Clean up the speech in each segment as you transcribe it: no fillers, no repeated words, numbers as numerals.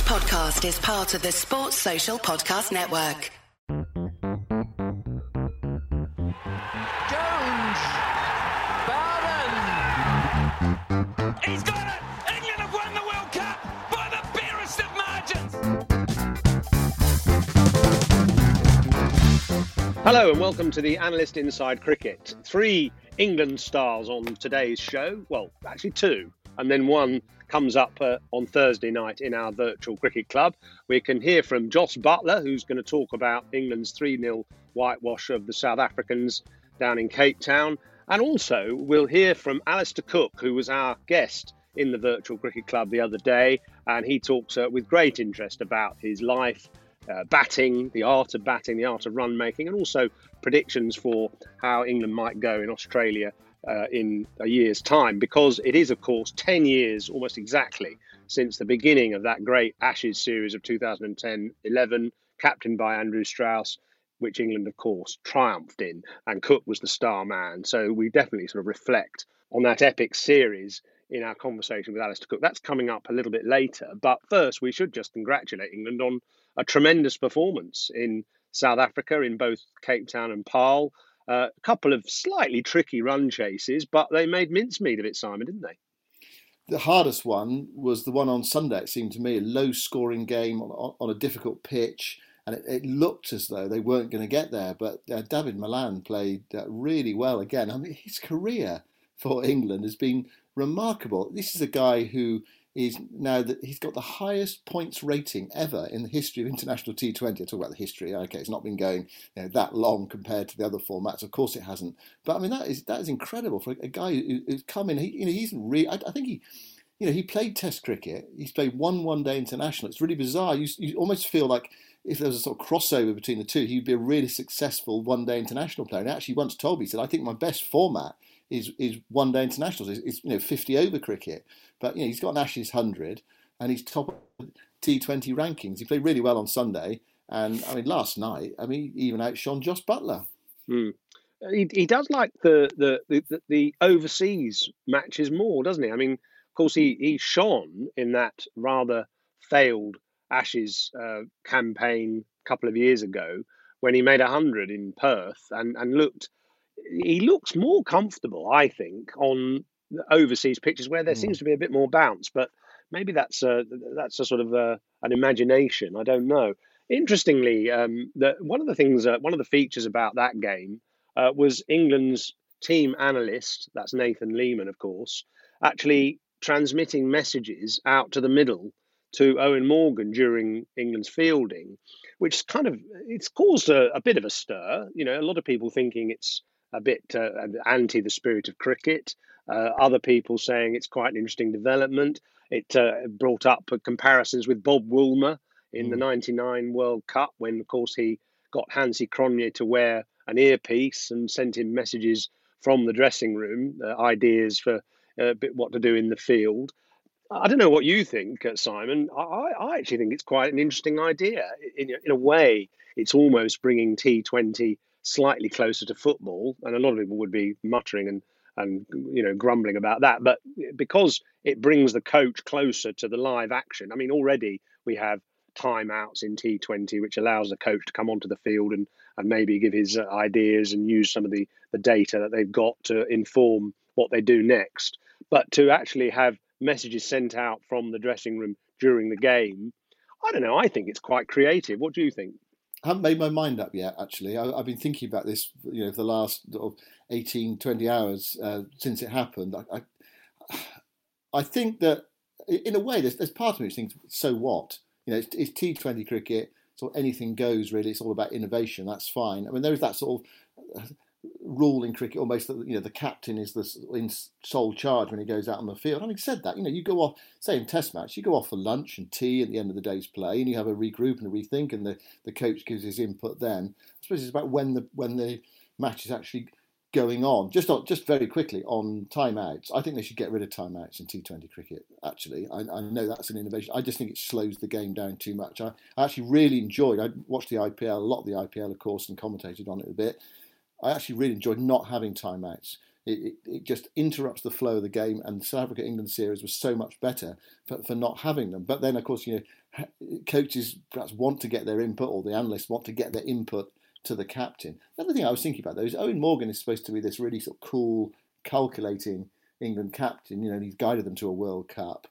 podcast is part of the Sports Social Podcast Network. Jones! Bowden! He's got it! England have won the World Cup by the barest of margins! Hello and welcome to the Analyst Inside Cricket. 3 England stars on today's show. Well, actually 2. And then one comes up on Thursday night in our virtual cricket club. We can hear from Jos Buttler, who's going to talk about England's 3-0 whitewash of the South Africans down in Cape Town. And also we'll hear from Alistair Cook, who was our guest in the virtual cricket club the other day. And he talks with great interest about his life, batting, the art of batting, the art of run making, and also predictions for how England might go in Australia in a year's time, because it is, of course, 10 years almost exactly since the beginning of that great Ashes series of 2010-11, captained by Andrew Strauss, which England, of course, triumphed in, and Cook was the star man. So we definitely sort of reflect on that epic series in our conversation with Alistair Cook. That's coming up a little bit later. But first, we should just congratulate England on a tremendous performance in South Africa, in both Cape Town and Paarl. A couple of slightly tricky run chases, but they made mincemeat of it, Simon, didn't they? The hardest one was the one on Sunday, it seemed to me, a low-scoring game on a difficult pitch, and it looked as though they weren't going to get there. But Dawid Malan played really well again. I mean, his career for England has been remarkable. This is a guy who is now that he's got the highest points rating ever in the history of international T20. I talk about the history. Okay, it's not been going that long compared to the other formats. Of course, it hasn't. But I mean, that is incredible for a guy who's come in. He's really. I think he played Test cricket. He's played one day international. It's really bizarre. You almost feel like if there was a sort of crossover between the two, he'd be a really successful one-day international player. And he actually once told me, he said, I think my best format is one-day internationals. It's 50 over cricket. But he's got an Ashes 100 and he's top of T20 rankings. He played really well on Sunday, and I mean last night, he even outshone Jos Buttler. He does like the overseas matches more, doesn't he? I mean, of course, he shone in that rather failed Ashes campaign a couple of years ago when he made 100 in Perth and he looks more comfortable, I think, on the overseas pitches where there seems to be a bit more bounce. But maybe that's a sort of an imagination. I don't know. Interestingly, one of the features about that game was England's team analyst, that's Nathan Lehman, of course, actually transmitting messages out to the middle to Owen Morgan during England's fielding, which it's caused a bit of a stir. A lot of people thinking it's a bit anti the spirit of cricket. Other people saying it's quite an interesting development. It brought up comparisons with Bob Woolmer in the '99 World Cup, when, of course, he got Hansi Cronje to wear an earpiece and sent him messages from the dressing room, ideas for what to do in the field. I don't know what you think, Simon. I actually think it's quite an interesting idea. In a way, it's almost bringing T20 slightly closer to football, and a lot of people would be muttering and grumbling about that. But because it brings the coach closer to the live action, I mean, already we have timeouts in T20, which allows the coach to come onto the field and maybe give his ideas and use some of the data that they've got to inform what they do next. But to actually have messages sent out from the dressing room during the game, I don't know, I think it's quite creative. What do you think? I haven't made my mind up yet, actually. I've been thinking about this for the last 18, 20 hours since it happened. I think that, in a way, there's part of me which thinks, so what? It's T20 cricket, so anything goes, really. It's all about innovation. That's fine. I mean, there is that sort of rule in cricket, almost that the captain is in sole charge when he goes out on the field. Having said that, you go off, say in Test match, you go off for lunch and tea at the end of the day's play, and you have a regroup and a rethink, and the coach gives his input. Then I suppose it's about when the match is actually going on. Just very quickly on timeouts. I think they should get rid of timeouts in T20 cricket. Actually, I know that's an innovation. I just think it slows the game down too much. I actually really enjoyed. I watched the IPL, a lot of the IPL, of course, and commentated on it a bit. I actually really enjoyed not having timeouts. It just interrupts the flow of the game, and the South Africa-England series was so much better for not having them. But then, of course, coaches perhaps want to get their input, or the analysts want to get their input to the captain. The other thing I was thinking about, though, is Owen Morgan is supposed to be this really sort of cool, calculating England captain. And he's guided them to a World Cup.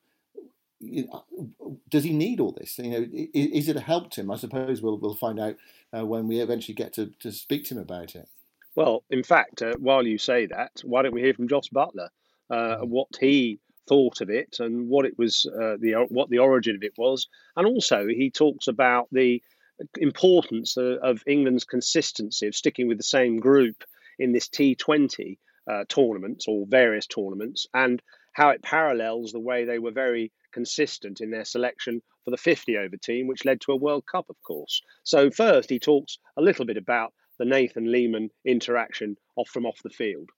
Does he need all this? Is it a help to him? I suppose we'll find out when we eventually get to speak to him about it. Well, in fact, while you say that, why don't we hear from Jos Buttler, what he thought of it and what it was, what the origin of it was, and also he talks about the importance of England's consistency of sticking with the same group in this T20 tournament or various tournaments, and how it parallels the way they were very consistent in their selection for the 50-over team, which led to a World Cup, of course. So first, he talks a little bit about the Nathan Lehmann interaction off the field.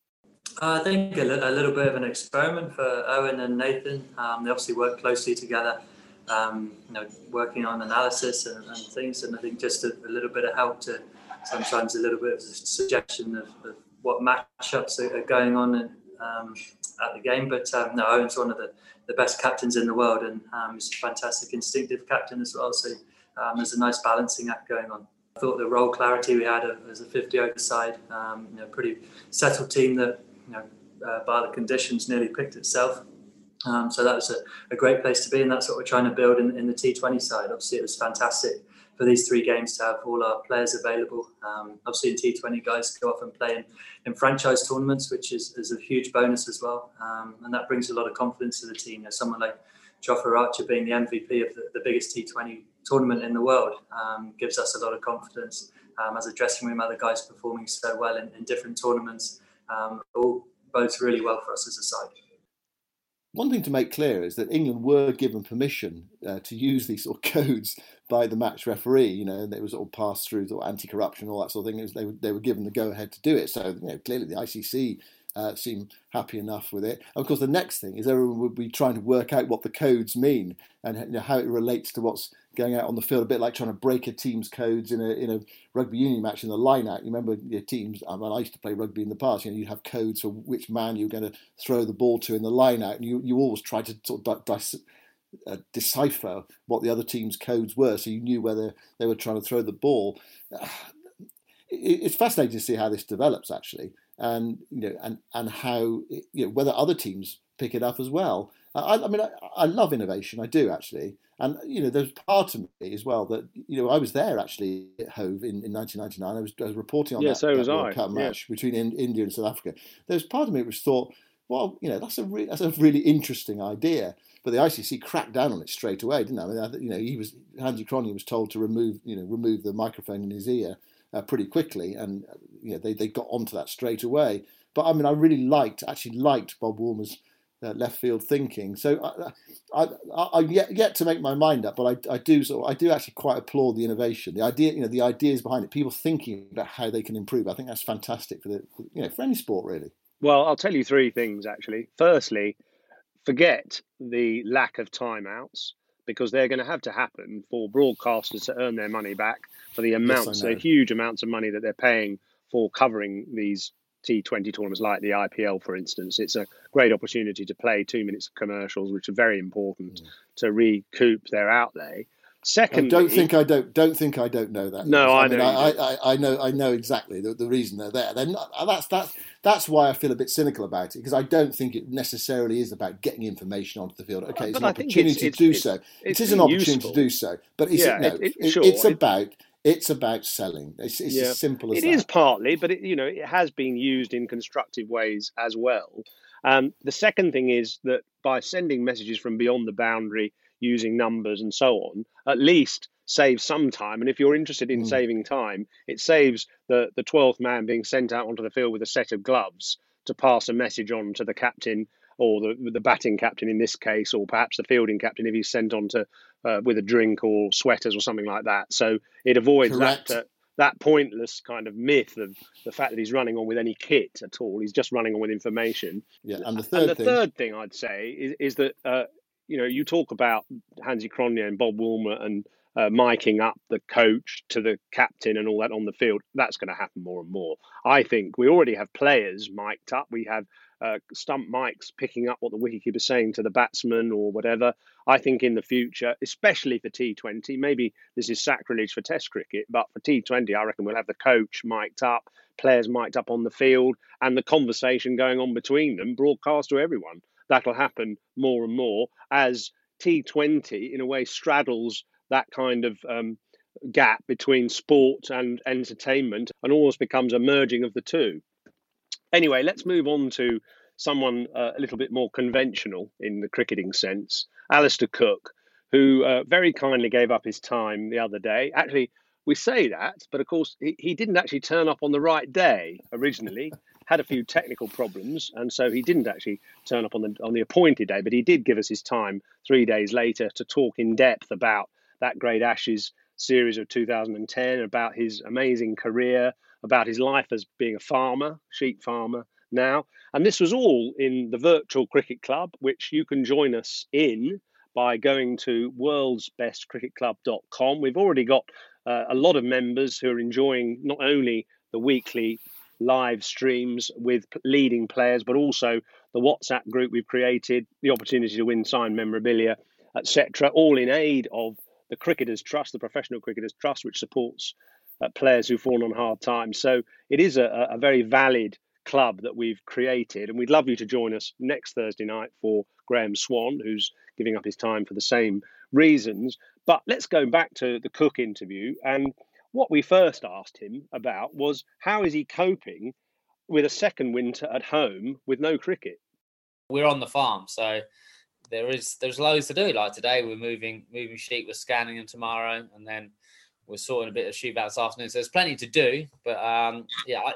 I think a little bit of an experiment for Owen and Nathan. They obviously work closely together, working on analysis and things. And I think just a little bit of help to sometimes a little bit of a suggestion of what matchups are going on at the game. But Owen's one of the best captains in the world, and he's a fantastic instinctive captain as well. So there's a nice balancing act going on. I thought the role clarity we had as a 50-over side, pretty settled team that, by the conditions, nearly picked itself. So that was a great place to be, and that's what we're trying to build in the T20 side. Obviously, it was fantastic for these 3 games to have all our players available. Obviously, in T20, guys go off and play in franchise tournaments, which is a huge bonus as well. And that brings a lot of confidence to the team. Someone like Jofra Archer being the MVP of the biggest T20 tournament in the world gives us a lot of confidence. As a dressing room, other guys performing so well in different tournaments, all bodes really well for us as a side. One thing to make clear is that England were given permission to use these sort of codes by the match referee, and it was all passed through sort of anti-corruption, all that sort of thing. They were given the go-ahead to do it. So clearly the ICC seem happy enough with it. And of course, the next thing is everyone would be trying to work out what the codes mean and how it relates to what's going out on the field. A bit like trying to break a team's codes in a rugby union match in the line-out. You remember your teams? I used to play rugby in the past. You'd have codes for which man you were going to throw the ball to in the line-out, and you always tried to sort of decipher what the other team's codes were, so you knew whether they were trying to throw the ball. It's fascinating to see how this develops, actually. And how whether other teams pick it up as well. I love innovation. I do, actually. And there's part of me as well that I was there actually at Hove in 1999. I was reporting on that World Cup match between India and South Africa. There's part of me which thought, well, that's a really interesting idea. But the ICC cracked down on it straight away, didn't it? Hansi Cronje was told to remove the microphone in his ear pretty quickly, and they got onto that straight away. But I really liked Bob Woolmer's left field thinking. So I'm yet to make my mind up, but I do actually quite applaud the innovation, the idea, the ideas behind it, people thinking about how they can improve. I think that's fantastic for any sport, really. Well, I'll tell you 3 things actually. Firstly, forget the lack of timeouts, because they're going to happen for broadcasters to earn their money back for the amounts, the huge amounts of money that they're paying for covering these T20 tournaments like the IPL, for instance. It's a great opportunity to play 2 minutes of commercials, which are very important to recoup their outlay. Secondly, don't think I don't know that. No, I know exactly the reason they're there. They're not, that's why I feel a bit cynical about it, because I don't think it necessarily is about getting information onto the field. Okay, it's an opportunity to do so. It is an opportunity to do so, but it's about selling. It's as simple as that. It is partly, but it has been used in constructive ways as well. The second thing is that by sending messages from beyond the boundary, using numbers and so on, at least saves some time. And if you're interested in saving time, it saves the 12th man being sent out onto the field with a set of gloves to pass a message on to the captain, or the batting captain in this case, or perhaps the fielding captain if he's sent on to with a drink or sweaters or something like that. So it avoids that pointless kind of myth of the fact that he's running on with any kit at all. He's just running on with information. Yeah, and the third thing I'd say is that you talk about Hansi Cronje and Bob Woolmer and miking up the coach to the captain and all that on the field, that's going to happen more and more. I think we already have players mic'd up. We have stump mics picking up what the wicketkeeper's saying to the batsman or whatever. I think in the future, especially for T20, maybe this is sacrilege for Test cricket, but for T20, I reckon we'll have the coach mic'd up, players mic'd up on the field, and the conversation going on between them broadcast to everyone. That'll happen more and more as T20, in a way, straddles that kind of gap between sport and entertainment and almost becomes a merging of the two. Anyway, let's move on to someone a little bit more conventional in the cricketing sense, Alistair Cook, who very kindly gave up his time the other day. Actually, we say that, but of course, he didn't actually turn up on the right day originally, had a few technical problems, and so he didn't actually turn up on the appointed day, but he did give us his time 3 days later to talk in depth about that great Ashes series of 2010, about his amazing career, about his life as being a farmer, sheep farmer now. And this was all in the Virtual Cricket Club, which you can join us in by going to worldsbestcricketclub.com. We've already got a lot of members who are enjoying not only the weekly live streams with leading players, but also the WhatsApp group we've created, the opportunity to win signed memorabilia, etc., all in aid of the Cricketers Trust, the Professional Cricketers Trust, which supports players who've fallen on hard times. So it is a very valid club that we've created, and we'd love you to join us next Thursday night for Graham Swan, who's giving up his time for the same reasons. But let's go back to the Cook interview, and what we first asked him about was how is he coping with a second winter at home with no cricket? We're on the farm, so there's loads to do. Like today, we're moving sheep, we're scanning them tomorrow, and then we're sorting a bit of sheep out this afternoon. So there's plenty to do. But on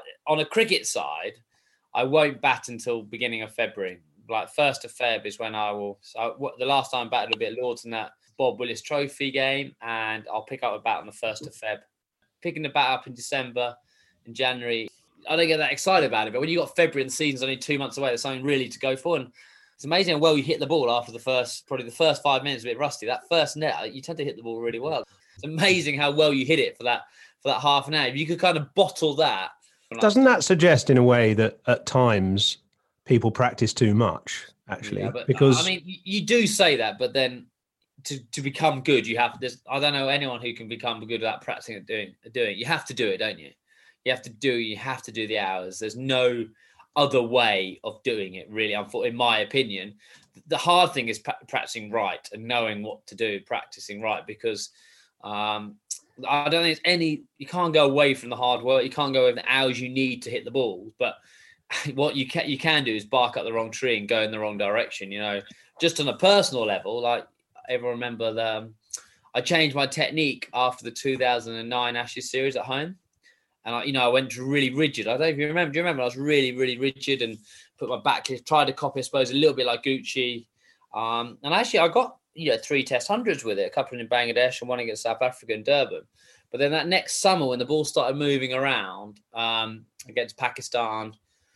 a cricket side, I won't bat until beginning of February. Like 1st of Feb is when I will. So the last time I batted a bit of Lords in that Bob Willis Trophy game, and I'll pick up a bat on the 1st of Feb. Picking the bat up in December, in January, I don't get that excited about it. But when you got February and the season's only 2 months away, there's something really to go for. And it's amazing how well you hit the ball after the first 5 minutes, a bit rusty. That first net, you tend to hit the ball really well. It's amazing how well you hit it for that half an hour. If you could kind of bottle that. Doesn't that suggest in a way that at times people practice too much, actually? Yeah, but, because I mean, you do say that, but then to become good, you have this. I don't know anyone who can become good without practicing at doing. You have to do it, don't you? You have to do the hours. There's no other way of doing it, really. In my opinion, the hard thing is practicing right and knowing what to do, practicing right, because I don't think you can't go away from the hard work. You can't go over the hours you need to hit the ball. But what you can do is bark up the wrong tree and go in the wrong direction. You know, just on a personal level, like everyone remember I changed my technique after the 2009 Ashes series at home. And I went really rigid. I don't know if you remember. Do you remember? I was really, really rigid and put my back, tried to copy, I suppose, a little bit like Gucci. And actually, I got 3 Test hundreds with it, a couple in Bangladesh and one against South Africa in Durban. But then that next summer, when the ball started moving around against Pakistan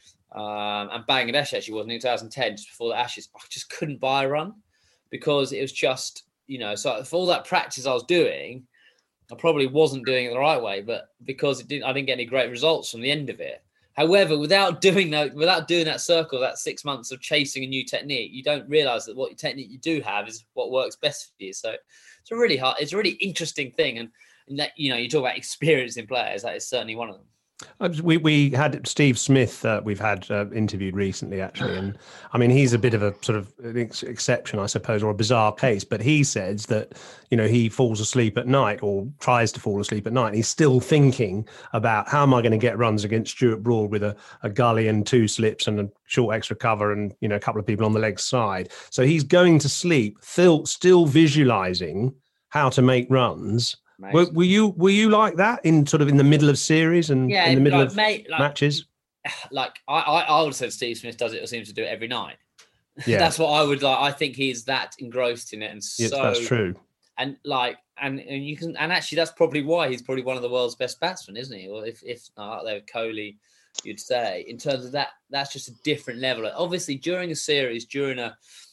and Bangladesh, actually was in 2010, just before the Ashes, I just couldn't buy a run because it was just, so for all that practice I was doing, I probably wasn't doing it the right way, but because I didn't get any great results from the end of it. However, without doing that circle, that 6 months of chasing a new technique, you don't realise that what technique you do have is what works best for you. So it's a really interesting thing, and that you talk about experiencing players. That is certainly one of them. We had Steve Smith, we've had interviewed recently, actually. And I mean, he's a bit of a sort of exception, I suppose, or a bizarre case. But he says that, he falls asleep at night or tries to fall asleep at night. And he's still thinking about how am I going to get runs against Stuart Broad with a gully and 2 slips and a short extra cover and, a couple of people on the leg side. So he's going to sleep, still visualising how to make runs. Were you like that in the middle of series and in the middle of matches? Like I would say Steve Smith does it or seems to do it every night. Yeah. That's what I would like. I think he's that engrossed in it, and so that's true. And you can, and actually that's probably why he's probably one of the world's best batsmen, isn't he? Or if not out there with Kohli, you'd say in terms of that. That's just a different level. Obviously, during a series, during a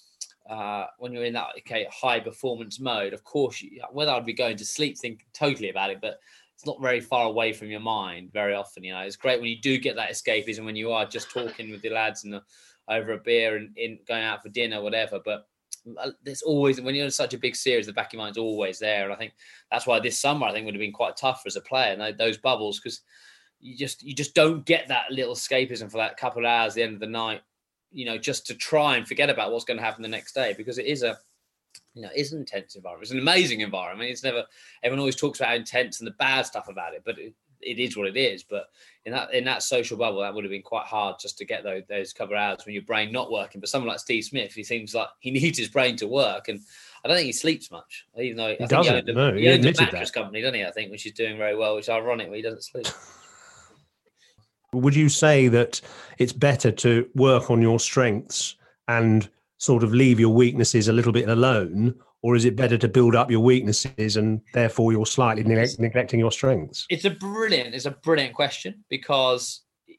when you're in that high performance mode, of course, whether I'd be going to sleep thinking totally about it, but it's not very far away from your mind very often. It's great when you do get that escapism, when you are just talking with the lads and over a beer and going out for dinner, whatever. But there's always, when you're in such a big series, the back of your mind's always there. And I think that's why this summer, I think, would have been quite tough as a player, and those bubbles, because you just don't get that little escapism for that couple of hours at the end of the night, just to try and forget about what's going to happen the next day, because it is it's an intense environment. It's an amazing environment. It's never, everyone always talks about how intense and the bad stuff about it, but it is what it is. But in that social bubble, that would have been quite hard just to get those couple of hours when your brain not working. But someone like Steve Smith, he seems like he needs his brain to work, and I don't think he sleeps much, even though he owns a mattress company, doesn't he? I think, which is doing very well, which is ironic, but he doesn't sleep. Would you say that it's better to work on your strengths and sort of leave your weaknesses a little bit alone, or is it better to build up your weaknesses and therefore you're slightly neglecting your strengths? It's a brilliant question, because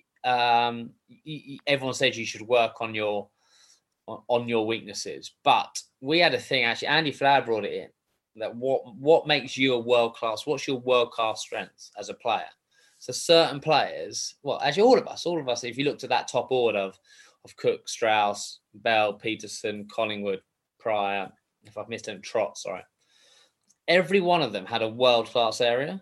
everyone says you should work on your weaknesses, but we had a thing, actually, Andy Flower brought it in, that what makes you a world class? What's your world class strengths as a player? So certain players, well, actually all of us, if you looked at that top order of Cook, Strauss, Bell, Peterson, Collingwood, Pryor, if I've missed any, Trott, sorry. Every one of them had a world-class area.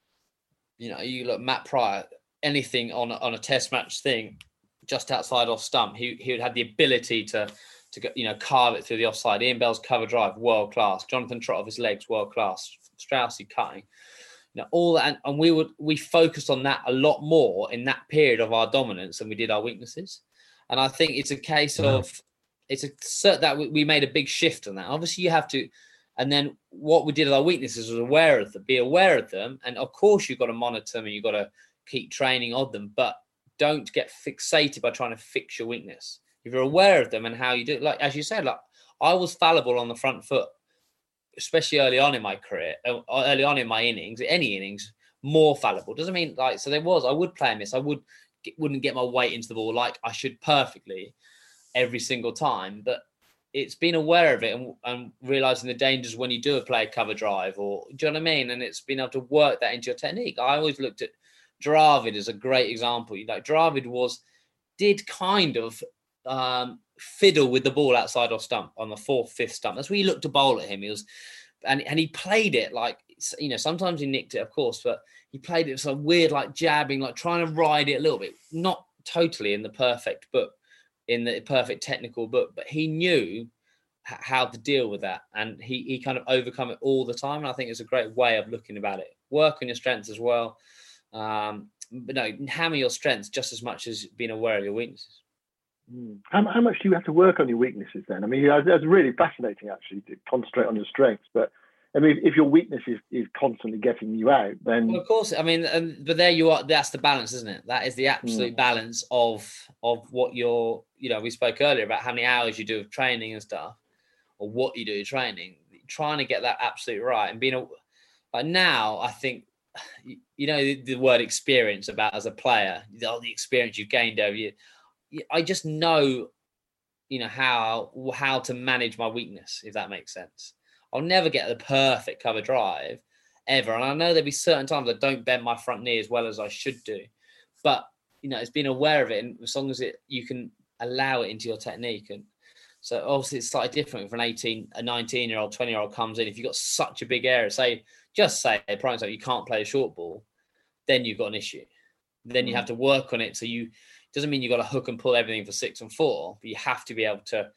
You look, Matt Pryor, anything on a test match thing, just outside off stump, he would have the ability to carve it through the offside. Ian Bell's cover drive, world-class. Jonathan Trott off his legs, world-class. Straussy cutting. All that, and we focused on that a lot more in that period of our dominance than we did our weaknesses. And I think it's a case of that we made a big shift on that. Obviously, you have to, and then what we did with our weaknesses was be aware of them, and of course you've got to monitor them and you've got to keep training on them, but don't get fixated by trying to fix your weakness. If you're aware of them and how you do it, like as you said, like I was fallible on the front foot, especially early on in my career, early on in my innings, any innings, more fallible. Doesn't mean I would play a miss. I wouldn't get my weight into the ball like I should perfectly every single time. But it's being aware of it and realising the dangers when you do play a cover drive, or do you know what I mean? And it's being able to work that into your technique. I always looked at Dravid as a great example. Dravid did kind of fiddle with the ball outside off stump on the 4th, 5th stump. That's where you looked to bowl at him. He was, and he played it like, sometimes he nicked it, of course, but he played it some weird, like jabbing, like trying to ride it a little bit, not totally in the perfect book, in the perfect technical book, but he knew how to deal with that, and he kind of overcome it all the time. And I think it's a great way of looking about it. Work on your strengths as well, but no, hammer your strengths just as much as being aware of your weaknesses. How much do you have to work on your weaknesses then? I mean, that's really fascinating, actually, to concentrate on your strengths. But I mean, if your weakness is constantly getting you out, then... Well, of course, I mean, but there you are. That's the balance, isn't it? That is the absolute balance of what you're, we spoke earlier about how many hours you do of training and stuff, or what you do training, trying to get that absolutely right. And but now I think, the word experience about as a player, all the experience you've gained over you. I just know, how to manage my weakness, if that makes sense. I'll never get the perfect cover drive ever. And I know there'll be certain times I don't bend my front knee as well as I should do. But, it's being aware of it. And as long as you can allow it into your technique. And so obviously it's slightly different if a 19-year-old, 20-year-old comes in. If you've got such a big area, say, prime time, you can't play a short ball, then you've got an issue. Then you have to work on it. So doesn't mean you've got to hook and pull everything for 6 and 4, but you have to be able to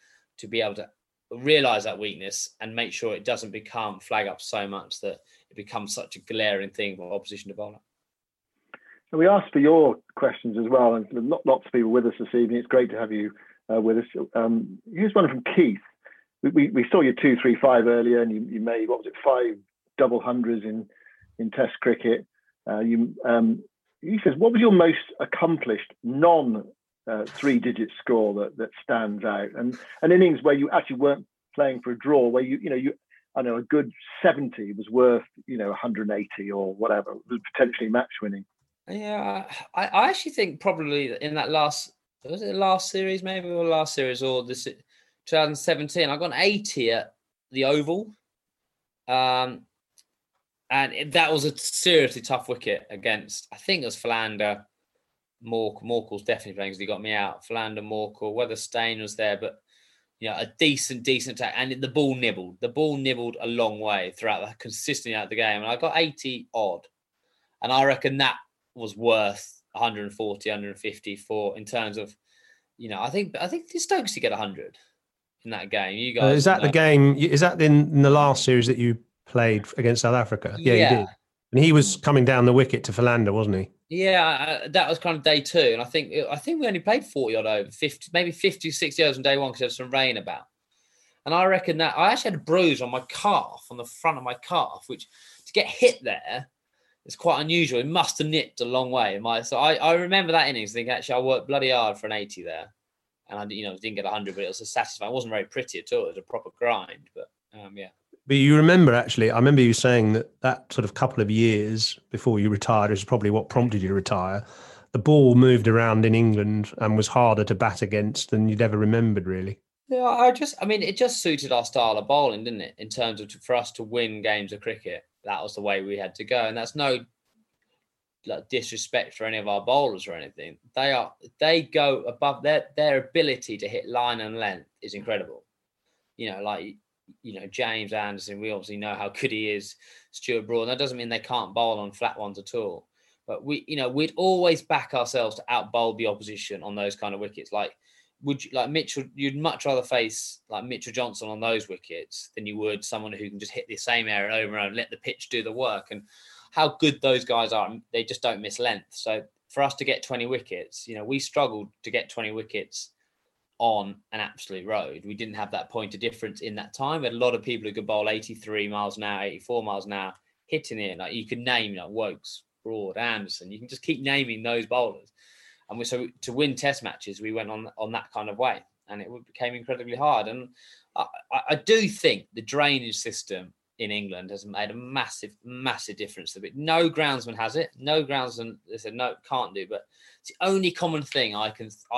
realize that weakness and make sure it doesn't flag up so much that it becomes such a glaring thing for opposition to bowl. So we asked for your questions as well, and lots of people with us this evening. It's great to have you with us. Here's one from Keith. We saw your 2-3-5 earlier, and you made 5 double hundreds in Test cricket. He says, what was your most accomplished non-3-digit score that stands out? And an innings where you actually weren't playing for a draw, where a good 70 was worth 180 or whatever, was potentially match winning. Yeah, I actually think probably in that last series maybe, or last series, or this, 2017. I got an 80 at the Oval. And that was a seriously tough wicket against, I think it was Philander. Morkel's definitely playing because he got me out. Philander, Morkel, whether Stain was there, but a decent attack. And the ball nibbled. The ball nibbled a long way consistently out the game. And I got 80 odd. And I reckon that was worth 140, 150 in terms of, I think Stokes you get 100 in that game. You guys is that the game? Is that in the last series that you played against South Africa? Yeah, you did. And he was coming down the wicket to Philander, wasn't he? Yeah, that was kind of day 2. And I think we only played 40 odd over, 50, maybe 50, 60 overs on day 1 because there was some rain about. And I reckon that I actually had a bruise on my calf, on the front of my calf, which to get hit there is quite unusual. It must have nipped a long way. So I remember that innings, thinking actually I worked bloody hard for an 80 there. And I didn't get 100, but it was satisfying. It wasn't very pretty at all. It was a proper grind, but yeah. But you remember, actually, I remember you saying that sort of couple of years before you retired is probably what prompted you to retire. The ball moved around in England and was harder to bat against than you'd ever remembered, really. Yeah, it just suited our style of bowling, didn't it? In terms of for us to win games of cricket, that was the way we had to go. And that's no disrespect for any of our bowlers or anything. They go above their ability to hit line and length is incredible. James Anderson, we obviously know how good he is. Stuart Broad, that doesn't mean they can't bowl on flat ones at all. But we'd always back ourselves to out-bowl the opposition on those kind of wickets. Mitchell, you'd much rather face like Mitchell Johnson on those wickets than you would someone who can just hit the same area over and over and let the pitch do the work. And how good those guys are, they just don't miss length. So for us to get 20 wickets, we struggled to get 20 wickets on an absolute road. We didn't have that point of difference in that time. We had a lot of people who could bowl 83 miles an hour, 84 miles an hour, hitting it. Like you could name Wokes, Broad, Anderson. You can just keep naming those bowlers. And so to win test matches, we went on that kind of way. And it became incredibly hard. And I do think the drainage system in England has made a massive, massive difference to it. No groundsman has it. No groundsman, they said, no, can't do. But it's the only common thing I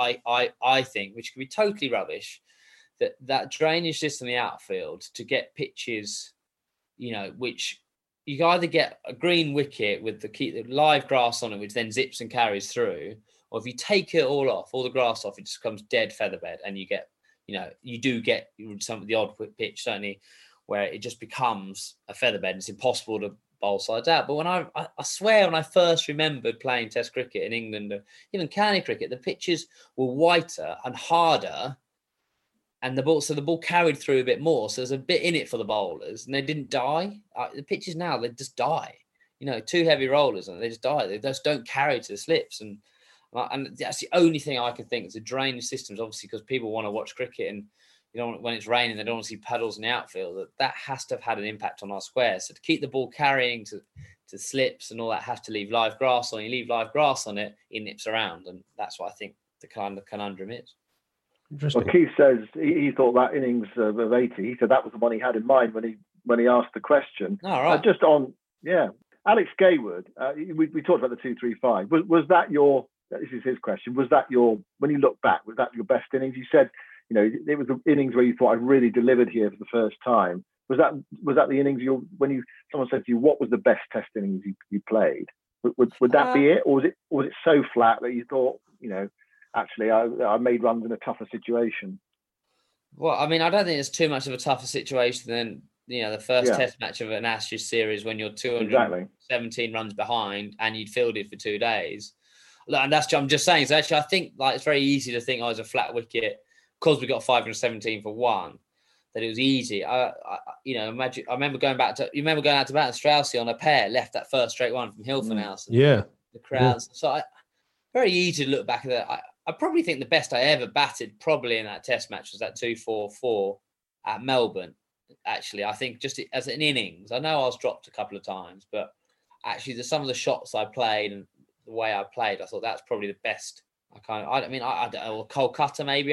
think, which could be totally rubbish, that drainage system in the outfield to get pitches, which you either get a green wicket with the live grass on it, which then zips and carries through, or if you take it all off, all the grass off, it just becomes dead featherbed, and you get, you do get some of the odd pitch, certainly, where it just becomes a featherbed and it's impossible to bowl sides out. But when I swear, when I first remembered playing Test cricket in England, even county cricket, the pitches were whiter and harder, and the ball carried through a bit more. So there's a bit in it for the bowlers, and they didn't die. The pitches now, they just die. 2 heavy rollers, and they just die. They just don't carry to the slips, and that's the only thing I can think is the drainage systems. Obviously, because people want to watch cricket and. When it's raining, they don't want to see puddles in the outfield. That has to have had an impact on our squares. So to keep the ball carrying to slips and all that, have to leave live grass on. You leave live grass on it, it nips around, and that's what I think the kind of conundrum is. Well, Keith says he thought that innings of 80. He said that was the one he had in mind when he asked the question. Oh, right. Alex Gayward. We talked about the 2-3-5. Was that your? This is his question. Was that your? When you look back, was that your best innings? You said. It was the innings where you thought I really delivered here for the first time. Was that the innings someone said to you, what was the best test innings you played? Would that be it, or was it so flat that you thought, actually I made runs in a tougher situation? Well, I mean, I don't think it's too much of a tougher situation than the first test match of an Ashes series when you're 217 runs behind and you'd fielded for 2 days. And that's what I'm just saying. So actually, I think it's very easy to think, it's a flat wicket. Because we got 517 for 1, that it was easy. Imagine. I remember going out to bat and Straussy on a pair, left that first straight one from Hilfenhaus. Yeah. The crowds. Yeah. So very easy to look back at that. I probably think the best I ever batted probably in that test match was that 2-4-4 at Melbourne. Actually, I think just as an innings, I know I was dropped a couple of times, but actually some of the shots I played and the way I played, I thought that's probably the best. I don't know, Kolkata maybe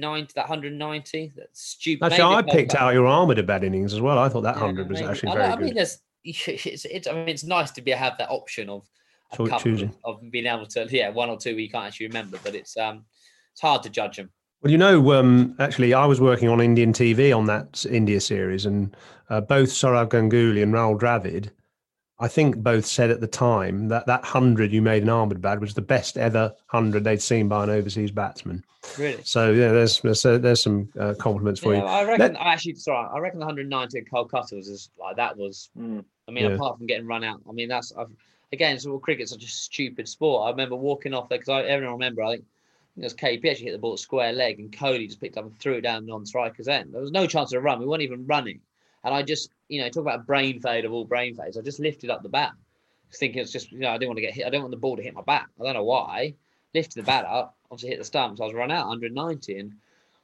190. That's stupid. Actually, I picked out your Armada bad innings as well. I thought that 100 was actually very good. It's nice to have that option of a couple of being able to, 1 or 2 we can't actually remember, but it's hard to judge them. Well, actually, I was working on Indian TV on that India series, and both Sourav Ganguly and Rahul Dravid, I think both said at the time that 100 you made in Ahmedabad was the best ever 100 they'd seen by an overseas batsman. Really? So yeah, there's some compliments for you. I reckon. I reckon the 190 at Kolkata was just like that was. I mean, apart from getting run out, I mean again, sort of cricket's such a stupid sport. I remember walking off there because everyone remember. I think it was KP actually hit the ball square leg, and Kohli just picked up and threw it down non-striker's end. There was no chance of a run. We weren't even running, and I just, talk about a brain fade of all brain fades. I just lifted up the bat, thinking it's just, I didn't want to get hit. I don't want the ball to hit my bat. I don't know why. Lifted the bat up, obviously hit the stumps. I was run out 190, and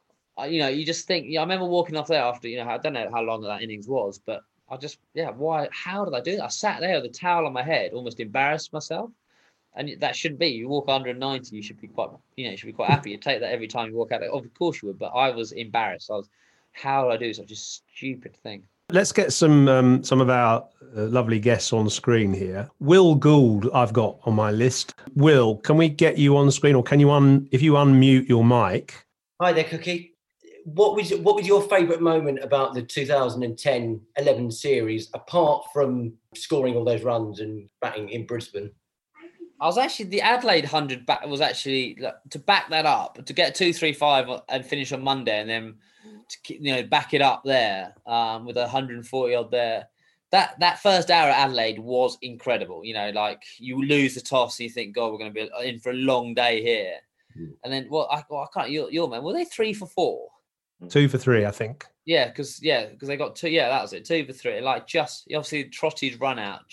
you just think. I remember walking off there after, I don't know how long that innings was, but I just, why? How did I do that? I sat there with a towel on my head, almost embarrassed myself. And that shouldn't be. You walk 190, you should be quite, happy. You take that every time you walk out there. Of course you would, but I was embarrassed. How do I do such a stupid thing? Let's get some of our lovely guests on screen here. Will Gould, I've got on my list. Will, can we get you on the screen, or can you if you unmute your mic? Hi there, Cookie. What was your favourite moment about the 2010-11 series, apart from scoring all those runs and batting in Brisbane? I was actually, the Adelaide 100 was actually, to back that up, to get 235 and finish on Monday, and then to back it up there with 140 odd there. That first hour at Adelaide was incredible. You lose the toss and you think, God, we're going to be in for a long day here. And then, I can't. Your man, were they 3 for 4? 2 for 3, I think. Yeah, because they got 2. Yeah, that was it. 2 for 3. Obviously Trotty's run out.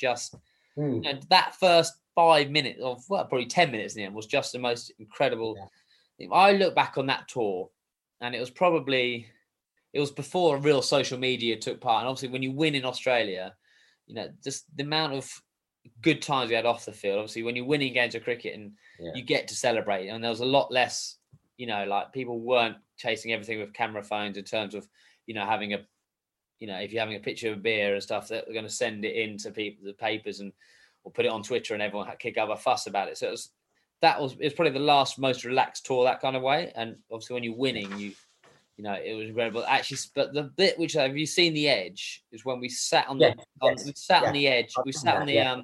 That first 5 minutes, or probably 10 minutes in the end, was just the most incredible. Yeah. I look back on that tour, and it was before real social media took part. And obviously, when you win in Australia, just the amount of good times we had off the field. Obviously, when you're winning games of cricket and you get to celebrate, and there was a lot less, people weren't chasing everything with camera phones in terms of, having a, if you're having a picture of beer and stuff, that they're going to send it in to people, the papers, and or put it on Twitter, and everyone kick up a fuss about it. So it was probably the last most relaxed tour that kind of way. And obviously, when you're winning, it was incredible. Actually, but the bit which have you seen The Edge is when we sat on the edge. We sat on the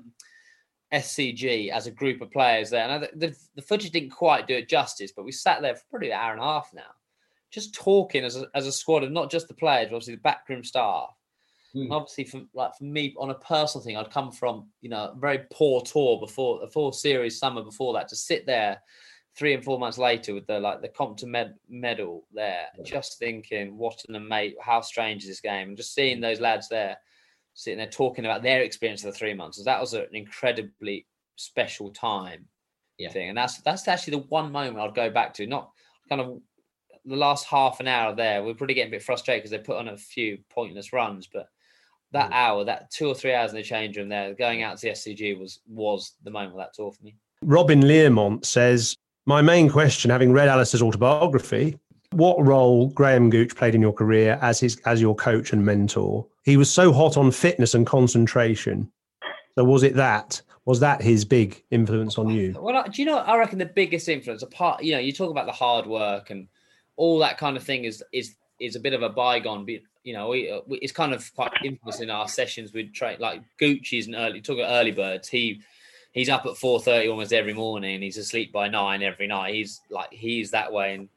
SCG as a group of players there, and the footage didn't quite do it justice, but we sat there for probably an hour and a half now, just talking as a squad of not just the players, but obviously the backroom staff. And obviously, for me, on a personal thing, I'd come from a very poor tour before the 4 series summer before that, to sit there 3 and 4 months later with the Compton medal there, just thinking how strange is this game, and just seeing those lads there sitting there talking about their experience of the 3 months. So that was an incredibly special time thing, and that's actually the one moment I'd go back to. Not kind of the last half an hour there, we're probably getting a bit frustrated because they put on a few pointless runs, but that hour, that 2 or 3 hours in the change room there, going out to the SCG was the moment of that tour for me. Robin Learmont says, my main question, having read Alistair's autobiography, what role Graham Gooch played in your career as your coach and mentor? He was so hot on fitness and concentration. So was that his big influence on you? Well, do you know, I reckon the biggest influence, apart, you talk about the hard work and all that kind of thing is a bit of a bygone. It's kind of quite infamous in our sessions. We'd train like Gucci's talk about early birds. He's up at 4:30 almost every morning, and he's asleep by 9 every night. He's that way, and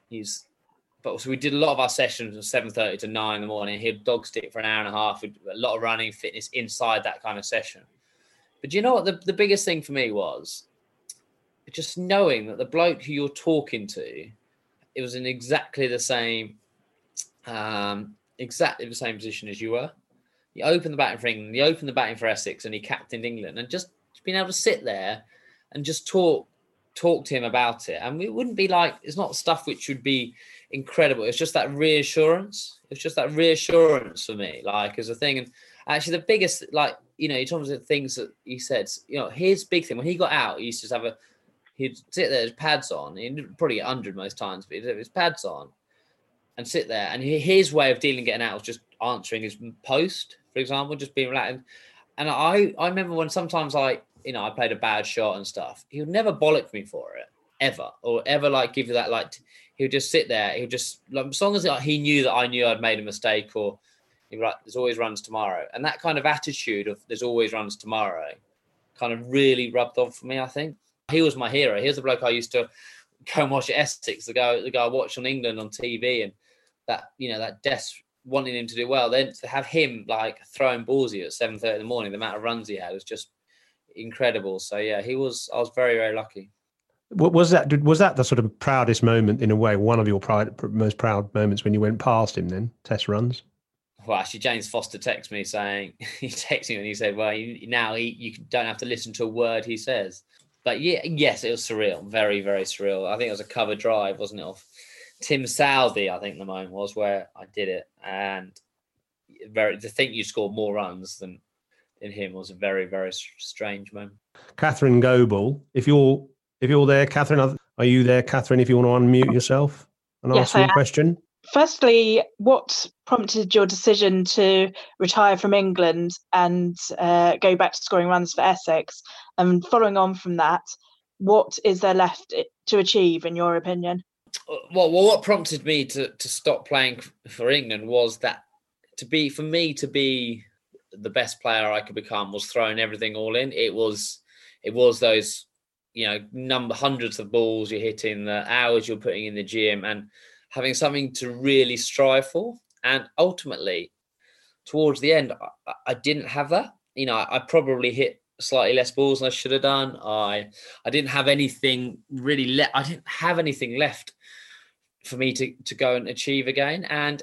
but so we did a lot of our sessions from 7:30 to 9 in the morning. He'd dog stick for an hour and a half, with a lot of running, fitness inside that kind of session. But do you know what the biggest thing for me was? Just knowing that the bloke who you're talking to, it was in exactly the same position as you were. He opened the batting for England, he opened the batting for Essex, and he captained England. And just being able to sit there and just talk to him about it. And it wouldn't be like, it's not stuff which would be incredible. It's just that reassurance. It's just that reassurance for me, as a thing. And actually the biggest, in terms of things that he said, his big thing, when he got out, he used to he'd sit there with his pads on. He'd probably get 100 most times, but he'd have his pads on and sit there. And his way of getting out was just answering his post, for example, just being relaxed. And I remember when sometimes I played a bad shot and stuff, he would never bollock me for it, ever, or ever give you that, he would just sit there. He would just, like, as long as he knew that I knew I'd made a mistake, or he'd be like, there's always runs tomorrow. And that kind of attitude of there's always runs tomorrow kind of really rubbed off for me, I think. He was my hero. He was the bloke I used to go and watch at Essex, the guy I watched on England on TV, and that, you know, that wanting him to do well. Then to have him like throwing balls at you at 7:30 in the morning, the amount of runs he had was just incredible. So yeah, I was very, very lucky. Was that the sort of proudest moment in a way, one of your most proud moments when you went past him then, Test runs? Well, actually, James Foster texted me saying, he texted me and he said, well, now you don't have to listen to a word he says. But yeah, yes, it was surreal, very, very surreal. I think it was a cover drive, wasn't it, off Tim Southey, I think the moment was where I did it. And to think you scored more runs than him was a very, very strange moment. Catherine Goebel, if you're there, Catherine, are you there, Catherine, if you want to unmute yourself and ask your question? Firstly, what prompted your decision to retire from England and go back to scoring runs for Essex? And following on from that, what is there left to achieve, in your opinion? Well, what prompted me to stop playing for England was that for me to be the best player I could become was throwing everything all in. It was those, you know, hundreds of balls you're hitting, the hours you're putting in the gym, and having something to really strive for. And ultimately, towards the end, I didn't have that. You know, I probably hit slightly less balls than I should have done. I didn't have anything really I didn't have anything left for me to go and achieve again. And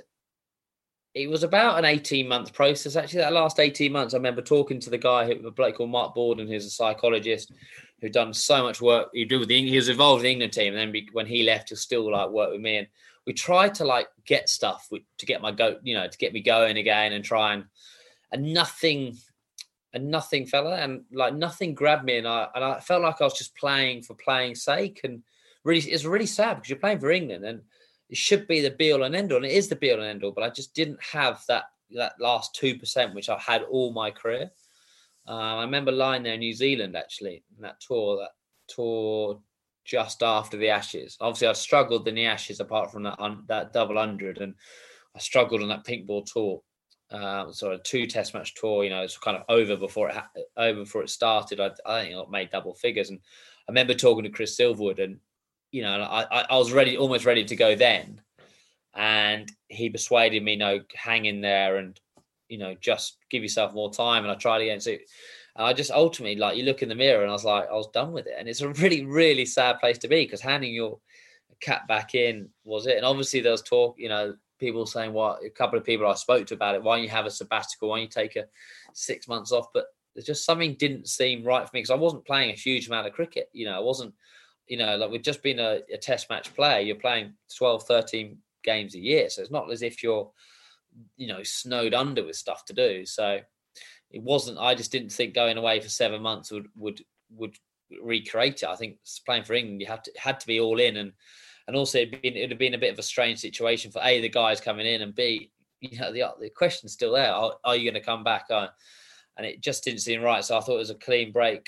it was about an 18-month process. Actually, that last 18 months, I remember talking to a bloke called Mark Borden, who's a psychologist who'd done so much work. He was involved with the England team. And then when he left, he still like work with me. And we tried to like get stuff to get to get me going again and try and nothing fella, and like nothing grabbed me. And I felt like I was just playing for playing's sake. And really, it's really sad because you're playing for England and it should be the be all and end all. And it is the be all and end all, but I just didn't have that last 2%, which I had all my career. I remember lying there in New Zealand, actually, in that tour just after the Ashes. Obviously, I struggled in the Ashes apart from that double 100, and I struggled on that pink ball tour. So a 2 test match tour, you know, it's kind of over before it started. I think I made double figures. And I remember talking to Chris Silverwood, and, you know, I was almost ready to go then. And he persuaded me, no, hang in there and, you know, just give yourself more time. And I tried again. So I just ultimately, like, you look in the mirror and I was done with it. And it's a really, really sad place to be, because handing your cap back in was it. And obviously there was talk, you know, people saying, well, a couple of people I spoke to about it, why don't you have a sabbatical? Why don't you take a 6 months off? But there's just something didn't seem right for me, because I wasn't playing a huge amount of cricket. You know, I wasn't, you know, like we'd just been a test match player. You're playing 12, 13 games a year. So it's not as if you're, you know, snowed under with stuff to do. So it wasn't, I just didn't think going away for 7 months would recreate it. I think playing for England, you had to be all in. And also it'd have been a bit of a strange situation for A, the guys coming in, and B, you know, the question's still there. Are you going to come back? And it just didn't seem right. So I thought it was a clean break.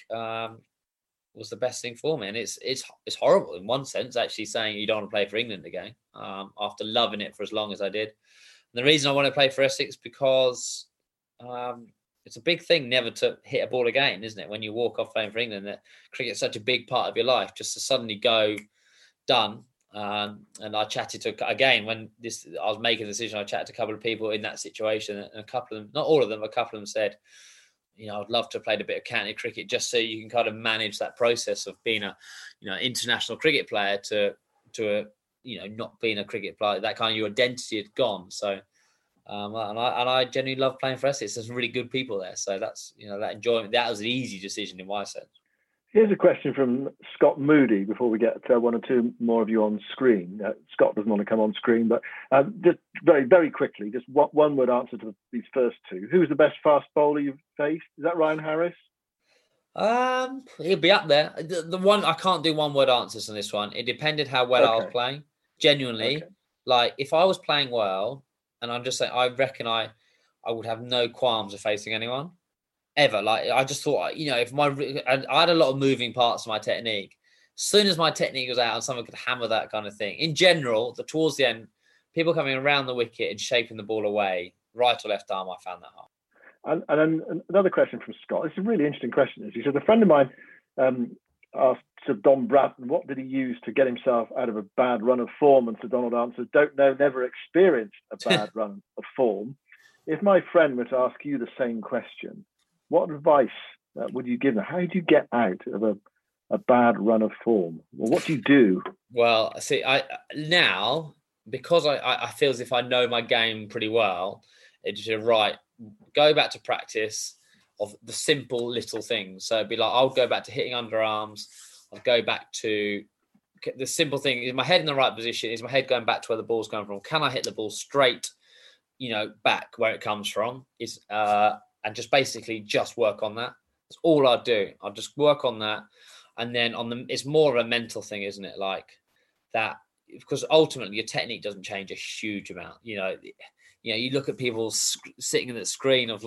Was the best thing for me. And it's horrible in one sense, actually, saying you don't want to play for England again, after loving it for as long as I did. And the reason I want to play for Essex, because it's a big thing never to hit a ball again, isn't it? When you walk off playing for England, that cricket's such a big part of your life, just to suddenly go done. And I chatted to, again, when I was making the decision, I chatted to a couple of people in that situation, and a couple of them, not all of them, a couple of them said, you know, I'd love to have played a bit of county cricket just so you can kind of manage that process of being a, you know, international cricket player to a, you know, not being a cricket player. That kind of your identity had gone. So, and I genuinely love playing for Essex. There's some really good people there. So that's, you know, that enjoyment. That was an easy decision in my sense. Here's a question from Scott Moody before we get one or two more of you on screen. Scott doesn't want to come on screen, but just very, very quickly, just one word answer to these first two. Who's the best fast bowler you've faced? Is that Ryan Harris? He'll be up there. The one, I can't do one word answers on this one. It depended how well I was playing. Genuinely, like if I was playing well, and I'm just saying, I reckon I would have no qualms of facing anyone. Ever. Like I just thought, you know, I had a lot of moving parts to my technique, As soon as my technique was out and someone could hammer that kind of thing. In general, towards the end, people coming around the wicket and shaping the ball away, right or left arm, I found that hard. And then another question from Scott. It's a really interesting question. He said, a friend of mine asked Sir Don Bratton, what did he use to get himself out of a bad run of form? And Sir Donald answered, don't know, never experienced a bad run of form. If my friend were to ask you the same question, what advice would you give them? How do you get out of a bad run of form? Well, what do you do? Well, see, now, because I feel as if I know my game pretty well, it's just right, go back to practice of the simple little things. So it'd be like, I'll go back to hitting underarms. I'll go back to the simple thing. Is my head in the right position? Is my head going back to where the ball's going from? Can I hit the ball straight, back where it comes from? And just basically just work on that. That's all I'll do. I'll just work on that. And then it's more of a mental thing, isn't it? Like that, because ultimately your technique doesn't change a huge amount. You look at people sitting in the screen of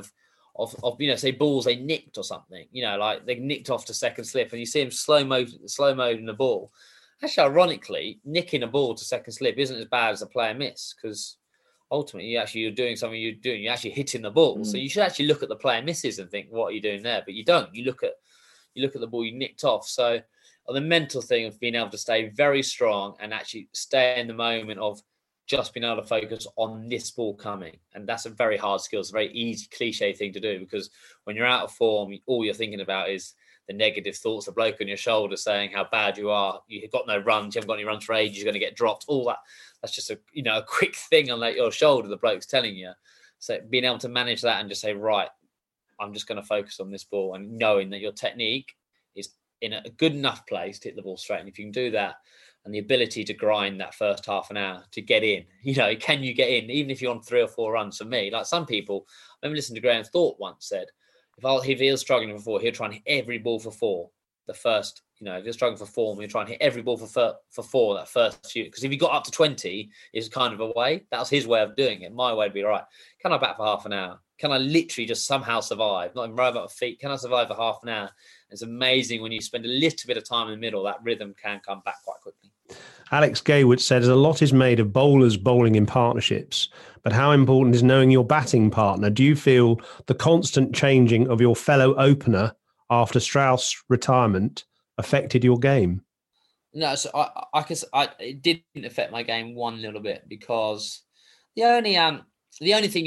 say balls they nicked or something, like they nicked off to second slip, and you see them slow mode in the ball. Actually, ironically, nicking a ball to second slip isn't as bad as a player miss, because ultimately you're doing something you're actually hitting the ball. So you should actually look at the player misses and think, what are you doing there? But you don't. You look at the ball you nicked off. So on the mental thing of being able to stay very strong and actually stay in the moment of just being able to focus on this ball coming. And that's a very hard skill. It's a very easy cliche thing to do, because when you're out of form, all you're thinking about is the negative thoughts, the bloke on your shoulder saying how bad you are. You've got no runs. You haven't got any runs for ages. You're going to get dropped. All that. That's just a quick thing on your shoulder. The bloke's telling you. So being able to manage that and just say, right, I'm just going to focus on this ball, and knowing that your technique is in a good enough place to hit the ball straight. And if you can do that, and the ability to grind that first half an hour to get in, can you get in? Even if you're on 3 or 4 runs, for me, like some people, I remember listening to Graham Thorpe once said, if he was struggling for 4, he'll try and hit every ball for 4. The first, if you're struggling for form, you're trying to hit every ball for 4 that first shoot. Because if you got up to 20, it's kind of a way. That was his way of doing it. My way would be, right, can I bat for half an hour? Can I literally just somehow survive? Not even right about my feet. Can I survive for half an hour? It's amazing when you spend a little bit of time in the middle, that rhythm can come back quite quickly. Alex Gaywood says a lot is made of bowlers bowling in partnerships, but how important is knowing your batting partner? Do you feel the constant changing of your fellow opener after Strauss' retirement affected your game? No, so it didn't affect my game one little bit, because the only thing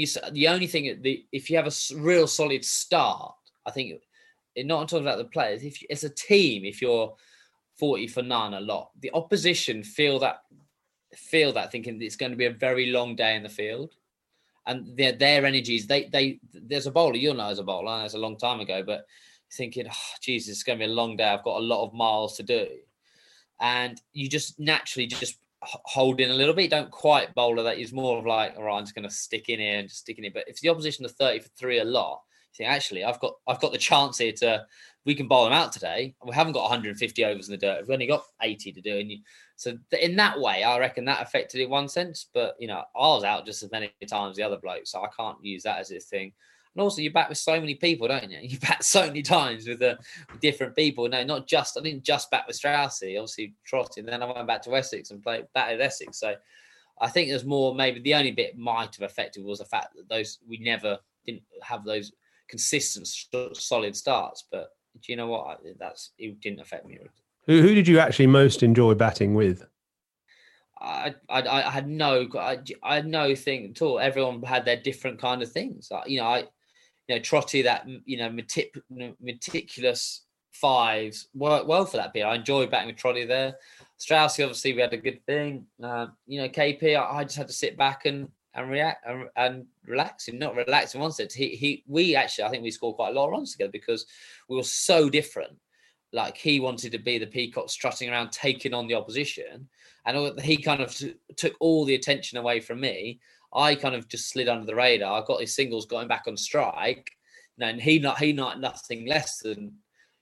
if you have a real solid start, I think not talking about the players. If it's a team, if you're 40 for none a lot, the opposition feel that thinking it's going to be a very long day in the field, and their energies. There's a bowler, you'll know as a bowler, that's a long time ago, but thinking, oh, Jesus, it's going to be a long day. I've got a lot of miles to do, and you just naturally just hold in a little bit. You don't quite bowler that. Is more of like, all right, I'm just going to stick in here and just stick in it. But if the opposition are 30 for 3 a lot, you think, actually, I've got the chance here we can bowl them out today. We haven't got 150 overs in the dirt. We've only got 80 to do. So in that way, I reckon that affected it in one sense. But, I was out just as many times as the other bloke, so I can't use that as a thing. And also, you bat with so many people, don't you? You bat so many times with different people. No, I didn't just bat with Straussy, obviously Trotty, and then I went back to Essex and batted Essex. So I think there's more, maybe the only bit might have affected was the fact that we never didn't have those consistent, solid starts. But do you know what? It didn't affect me. Who did you actually most enjoy batting with? I had no thing at all. Everyone had their different kind of things. Trotty, that meticulous fives worked well for that bit. I enjoyed batting with Trotty there. Straussy, obviously, we had a good thing. KP, I just had to sit back and react and relax, and not relax in one sense. We actually, I think we scored quite a lot of runs together because we were so different. Like, he wanted to be the peacock strutting around, taking on the opposition, and he kind of took all the attention away from me. I kind of just slid under the radar. I got his singles, got him back on strike, and he nothing less than,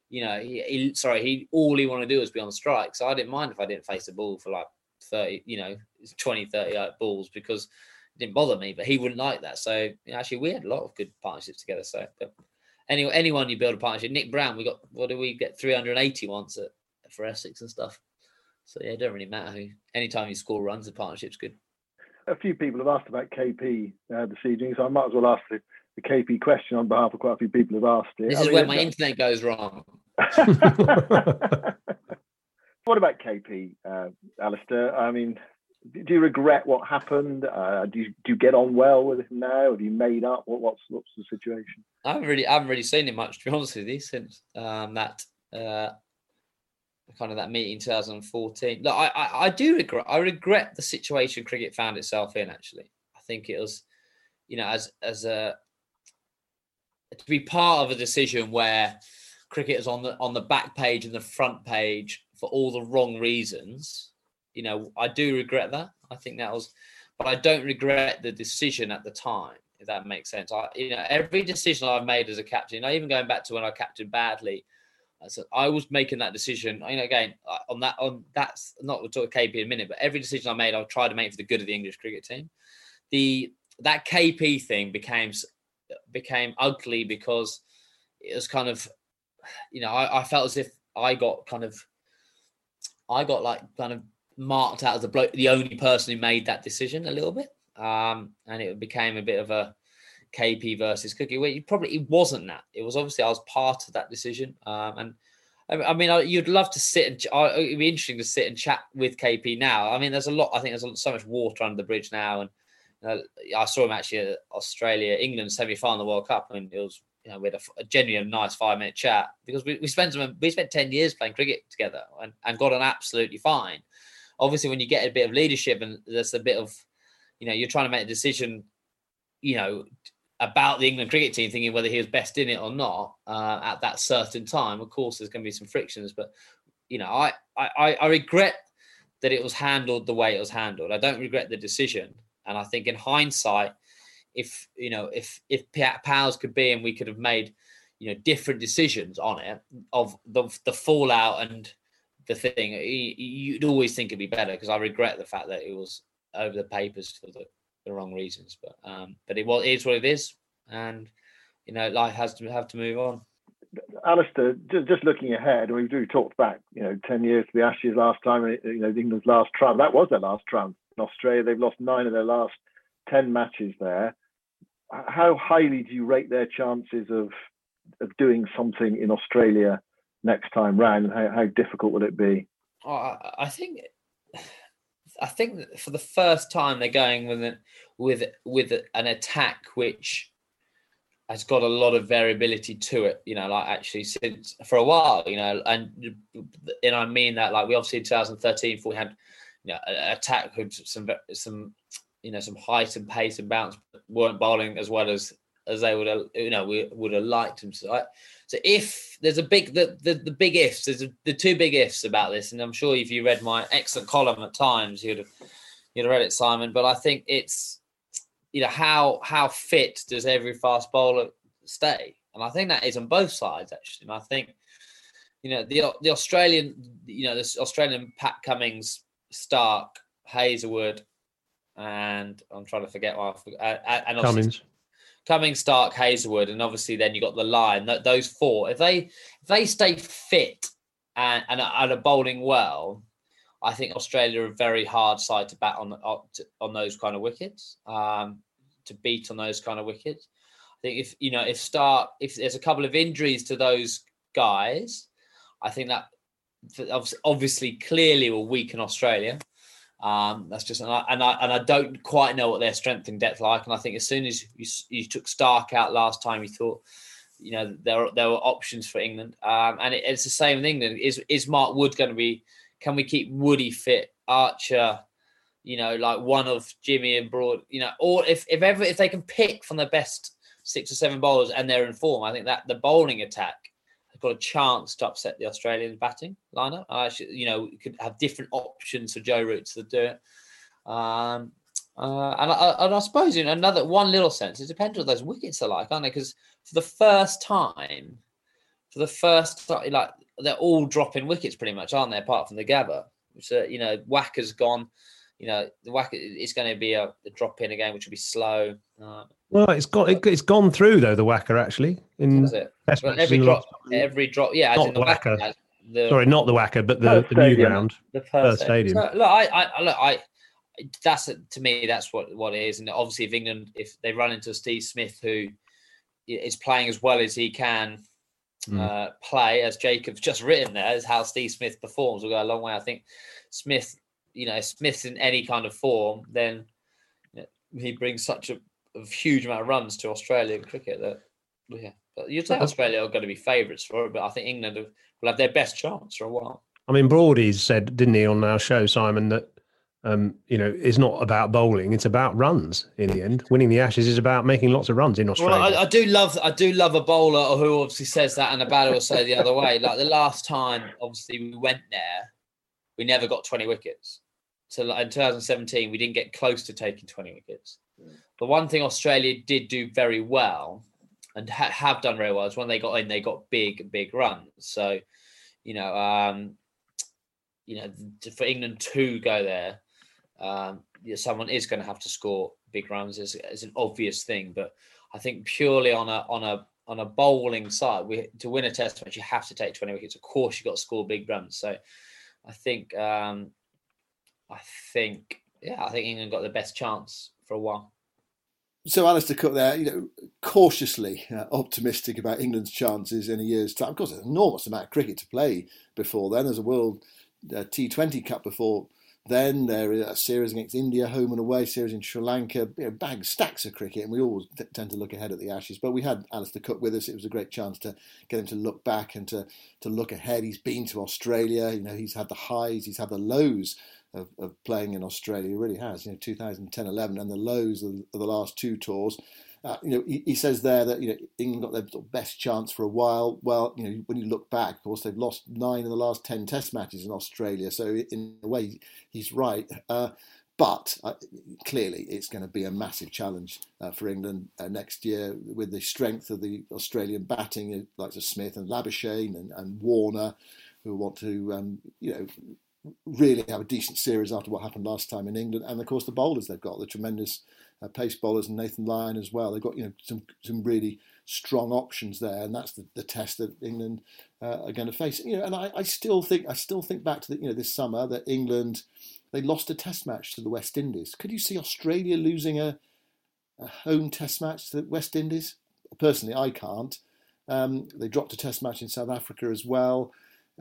all he wanted to do was be on strike. So I didn't mind if I didn't face the ball for like 30, 20, 30 balls, because it didn't bother me, but he wouldn't like that. So actually, we had a lot of good partnerships together. So, but anyone you build a partnership, Nick Brown, we get 380 once for Essex and stuff. So yeah, it don't really matter who. Anytime you score runs, the partnership's good. A few people have asked about KP this evening, so I might as well ask the KP question on behalf of quite a few people who've asked it. This is where my internet goes wrong. What about KP, Alistair? I mean, do you regret what happened? Do you get on well with him now? Have you made up? What's the situation? I haven't really seen him much, to be honest with you, since that meeting in 2014. Look, I do regret. I regret the situation cricket found itself in. Actually, I think it was, as a to be part of a decision where cricket is on the back page and the front page for all the wrong reasons. I do regret that. I think that was, but I don't regret the decision at the time, if that makes sense. Every decision I've made as a captain, even going back to when I captained badly, so I was making that decision. Again, that's not, we'll talk KP in a minute, but every decision I made, I tried to make for the good of the English cricket team. That KP thing became ugly because it was kind of, I felt as if I got marked out as the only person who made that decision a little bit, and it became a bit of a KP versus Cookie. Well, it wasn't that. It was obviously I was part of that decision, and I mean, you'd love to sit and it'd be interesting to sit and chat with KP now. I mean, there's a lot. I think there's so much water under the bridge now, and I saw him actually at Australia, England semi-final of the World Cup. I mean, it was we had a genuine nice 5-minute chat because we spent 10 years playing cricket together and got on absolutely fine. Obviously, when you get a bit of leadership and there's a bit of, you're trying to make a decision, about the England cricket team, thinking whether he was best in it or not at that certain time. Of course, there's going to be some frictions, but I regret that it was handled the way it was handled. I don't regret the decision, and I think in hindsight, if powers could be, and we could have made, different decisions on it of the fallout and the thing, you'd always think it'd be better, because I regret the fact that it was over the papers for the wrong reasons. But it is what it is, and life has to have to move on. Alistair, just looking ahead, we talked back, 10 years to the Ashes last time, England's last triumph. That was their last triumph in Australia. They've lost 9 of their last 10 matches there. How highly do you rate their chances of doing something in Australia next time round, and how difficult will it be? I think that for the first time they're going with an attack which has got a lot of variability to it. Actually since for a while, and I mean that, we obviously in 2013 we had an attack with some height and pace and bounce, but weren't bowling as well as they would have, we would have liked them. So if there's the big ifs, there's the two big ifs about this, and I'm sure if you read my excellent column at Times, you'd have read it, Simon. But I think it's, how fit does every fast bowler stay? And I think that is on both sides, actually. And I think, the Australian, this Australian Pat Cummins, Stark, Hazelwood, and I'm trying to forget what and Cummins, Stark, Hazelwood, and obviously then you got the line. Those 4, if they stay fit and are bowling well, I think Australia are a very hard side to bat on those kind of wickets, to beat on those kind of wickets. I think if there's a couple of injuries to those guys, I think that obviously clearly will weaken Australia. That's just, and I don't quite know what their strength and depth like. And I think as soon as you took Stark out last time, you thought, there were options for England. And it's the same with England. Is Mark Wood going to be? Can we keep Woody fit? Archer, one of Jimmy and Broad, or if they can pick from the best 6 or 7 bowlers and they're in form, I think that the bowling attack has got a chance to upset the Australian batting lineup. We could have different options for Joe Root to do it. And I suppose in another one little sense, it depends what those wickets are like, aren't they? Because for the first time, they're all dropping wickets pretty much, aren't they? Apart from the Gabba, which Wacker's gone. The Wacker, it's going to be a drop in again, which will be slow. Well, it's gone through though, the Wacker actually. Every drop, yeah. As in the Wacker Sorry, not the Wacker, but the new ground, the Perth Stadium. So, look, that's to me, that's what it is. And obviously, if they run into Steve Smith, who is playing as well as he can play, as Jacob's just written there, is how Steve Smith performs will go a long way. I think Smith's in any kind of form, then he brings such a huge amount of runs to Australian cricket that, But you'd say Australia are going to be favourites for it, but I think England will have their best chance for a while. I mean, Broadies said, didn't he, on our show, Simon, that it's not about bowling; it's about runs. In the end, winning the Ashes is about making lots of runs in Australia. Well, I do love a bowler who obviously says that, and a batter will say the other way. Like the last time, obviously we went there, we never got 20 wickets. So in 2017, we didn't get close to taking 20 wickets. The one thing Australia did do very well, and have done very well, is when they got in, they got big runs. So, for England to go there, someone is going to have to score big runs. Is an obvious thing, but I think purely on a bowling side, to win a Test match, you have to take 20 wickets. Of course, you've got to score big runs. So, I think England got the best chance for a while. So Alistair Cook there, cautiously optimistic about England's chances in a year's time. Of course, there's an enormous amount of cricket to play before then. There's a World T20 Cup before then. There is a series against India, home and away, series in Sri Lanka, stacks of cricket, and we always tend to look ahead at the Ashes. But we had Alistair Cook with us. It was a great chance to get him to look back and to look ahead. He's been to Australia. He's had the highs, he's had the lows of playing in Australia. He really has. 2010-11 and the lows of the last two tours. He says there that England got their best chance for a while. Well, when you look back, of course, they've lost 9 in the last 10 Test matches in Australia. So in a way, he's right. But clearly, it's going to be a massive challenge for England next year with the strength of the Australian batting, like Smith and Labuschagne and Warner, who want to, really have a decent series after what happened last time in England. And of course, the bowlers they've got, the tremendous pace bowlers, and Nathan Lyon as well. They've got some really strong options there, and that's the test that England are going to face. And I still think back to this summer that England, they lost a Test match to the West Indies. Could you see Australia losing a home Test match to the West Indies? Personally, I can't. They dropped a Test match in South Africa as well.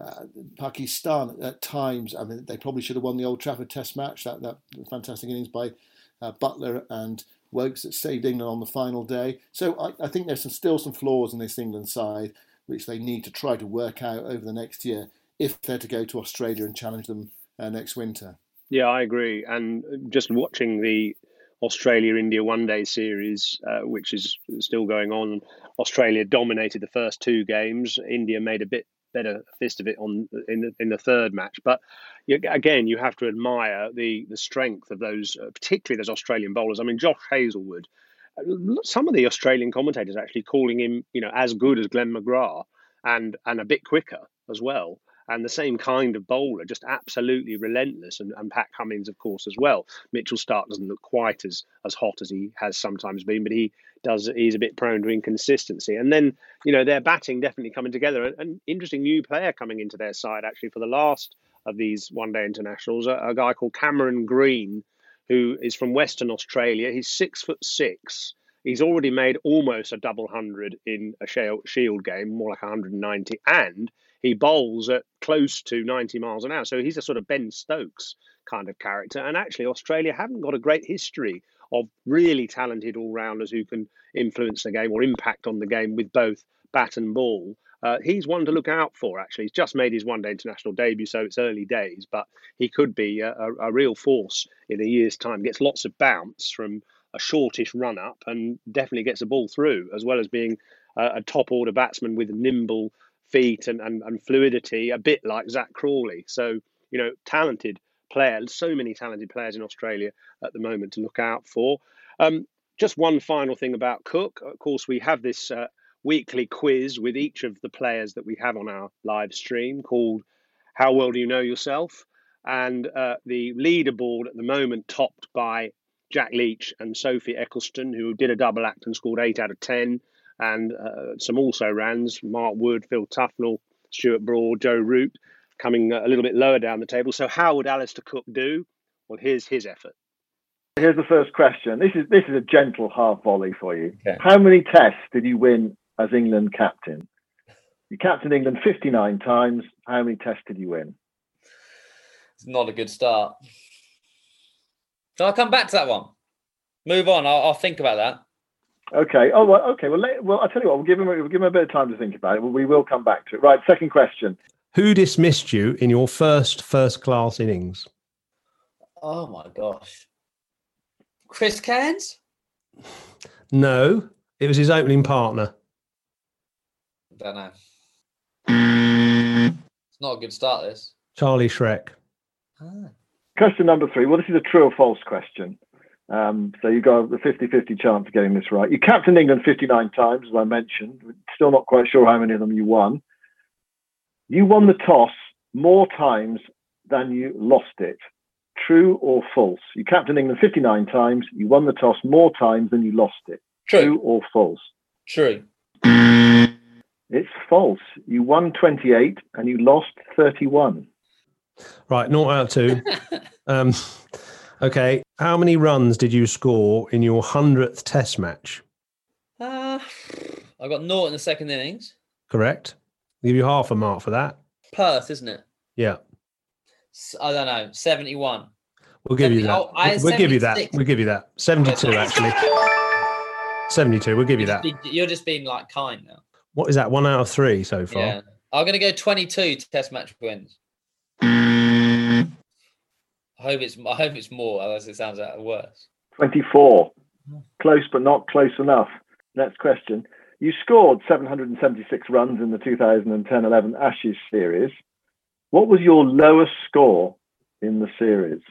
Pakistan at times, they probably should have won the Old Trafford Test match, that fantastic innings by Butler and Wokes that saved England on the final day. So I think there's still some flaws in this England side which they need to try to work out over the next year if they're to go to Australia and challenge them next winter. Yeah, I agree. And just watching the Australia-India one-day series, which is still going on, Australia dominated the first 2 games. India made a bit better fist of it in the third match, but again, you have to admire the strength of those, particularly those Australian bowlers. I mean, Josh Hazlewood. Some of the Australian commentators actually calling him, as good as Glenn McGrath and a bit quicker as well. And the same kind of bowler, just absolutely relentless. And Pat Cummins, of course, as well. Mitchell Starc doesn't look quite as hot as he has sometimes been, but he's a bit prone to inconsistency. And then, their batting definitely coming together. An interesting new player coming into their side, actually, for the last of these one-day internationals, a guy called Cameron Green, who is from Western Australia. He's 6'6". He's already made almost a double hundred in a Shield game, more like 190, and he bowls at close to 90 miles an hour. So he's a sort of Ben Stokes kind of character. And actually, Australia haven't got a great history of really talented all-rounders who can influence the game or impact on the game with both bat and ball. He's one to look out for, actually. He's just made his one-day international debut, so it's early days, but he could be a real force in a year's time. Gets lots of bounce from a shortish run-up and definitely gets the ball through, as well as being a top-order batsman with nimble feet and fluidity, a bit like Zach Crawley. So, talented players, so many talented players in Australia at the moment to look out for. Just one final thing about Cook. Of course, we have this weekly quiz with each of the players that we have on our live stream called How Well Do You Know Yourself? And the leaderboard at the moment topped by Jack Leach and Sophie Eccleston, who did a double act and scored 8 out of 10. And some also rans, Mark Wood, Phil Tufnell, Stuart Broad, Joe Root coming a little bit lower down the table. So how would Alistair Cook do? Well, here's his effort. Here's the first question. This is a gentle half volley for you. Okay. How many tests did you win as England captain? You captained England 59 times. How many tests did you win? It's not a good start. So I'll come back to that one. Move on. I'll think about that. Okay. Oh, well, okay. Well, I'll tell you what. We'll give him a bit of time to think about it. We will come back to it. Right. Second question. Who dismissed you in your first class innings? Oh my gosh. Chris Cairns? No, it was his opening partner. I don't know. It's not a good start, this. Charlie Shrek. Question number 3. Well, this is a true or false question. So you've got a 50-50 chance of getting this right. You captained England 59 times, as I mentioned. Still not quite sure how many of them you won. You won the toss more times than you lost it. True or false? You captained England 59 times. You won the toss more times than you lost it. True or false? True. It's false. You won 28 and you lost 31. Right, 0 out of 2. Okay, how many runs did you score in your 100th Test match? I got 0 in the second innings. Correct. I'll give you half a mark for that. Perth, isn't it? Yeah. I don't know. 71. We'll give you that. We'll give you that. We'll give you that. 72, actually. 72. We'll give you that. You're just being like kind now. What is that? 1 out of 3 so far. Yeah. I'm going to go 22 Test match wins. I hope it's more, otherwise it sounds worse. 24. Close, but not close enough. Next question. You scored 776 runs in the 2010-11 Ashes series. What was your lowest score in the series?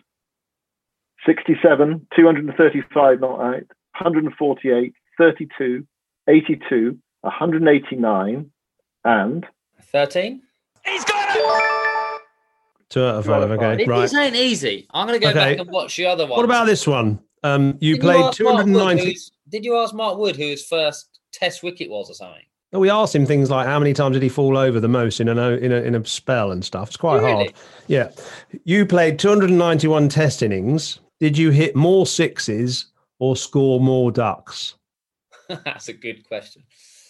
67, 235 not out, 148, 32, 82, 189, and 13. He's got it! 2 out of 5. Okay, right. This ain't easy. I'm going to go back and watch the other one. What about this one? You played 290. Did you ask Mark Wood who his first Test wicket was or something? We asked him things like how many times did he fall over the most in a spell and stuff. It's quite hard. Yeah. You played 291 Test innings. Did you hit more sixes or score more ducks? That's a good question.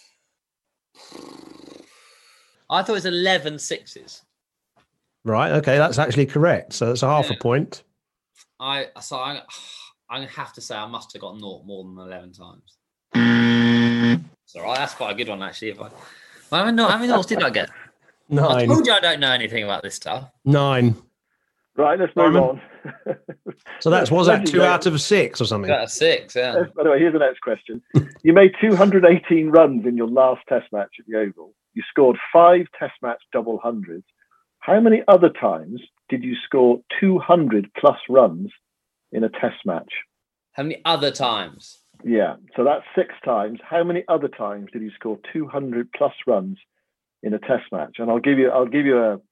I thought it was 11 sixes. Right. Okay, that's actually correct. So that's a half a point. I'm going to have to say I must have got 0 more than 11 times. It's all right. That's quite a good one, actually. How many notes did I get? 9. I told you I don't know anything about this stuff. 9. Right, let's move on. So was that 2 out of 6 or something? 2 out of 6, yeah. By the way, here's the next question. You made 218 runs in your last Test match at the Oval. You scored 5 Test match double hundreds. How many other times did you score 200 plus runs in a Test match? How many other times? Yeah, so that's 6 times. How many other times did you score 200 plus runs in a Test match? And I'll give you a